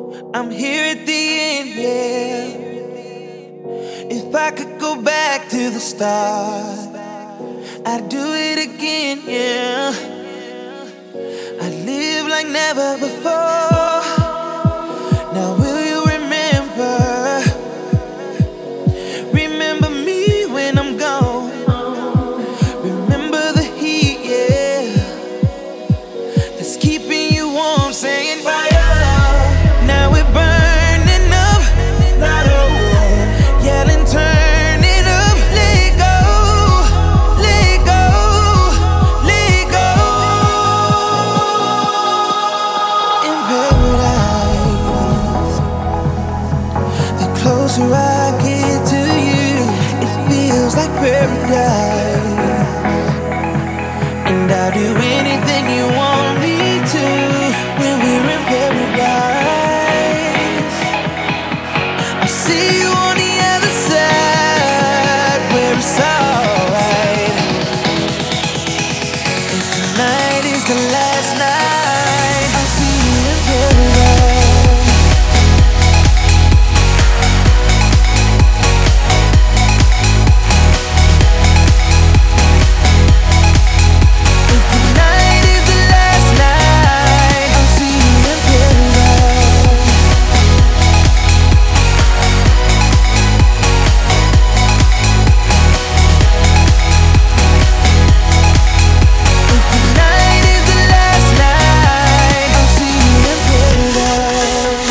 I'm here at the end, yeah. If I could go back to the start, I'd do it again, yeah. I'd live like never before. Now will you remember? Remember me when I'm gone. Remember the heat, yeah, that's keeping you warm, saying fire. Now we're burning up, not over. Yelling, turn it up, let go, let go, let go. In paradise, the closer I get to you, it feels like paradise. And I'll do anything you want me to when we're in paradise. I'll see you on the other side where it's alright. If tonight is the last night, I'll see you in paradise. If tonight is the last night, I'll see you in paradise. If tonight is the last night, I'll see you in paradise.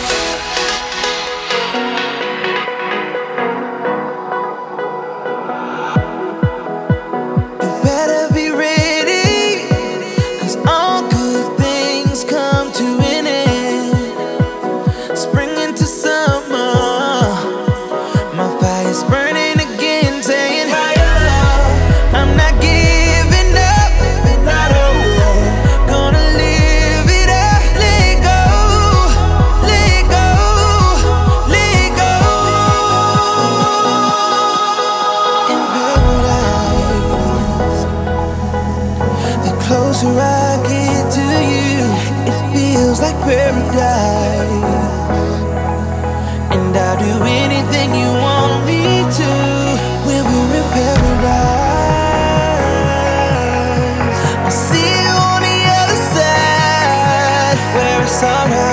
You better be ready, 'cause all good things come to an end. Spring into summer, my fire's burning again, saying fire. I'm not giving up, not over. Gonna live it up, let go, let go, let go. In paradise, the closer I get to you, it feels like paradise. And I'll do anything you want me to when we're in paradise. I'll see you on the other side where it's alright.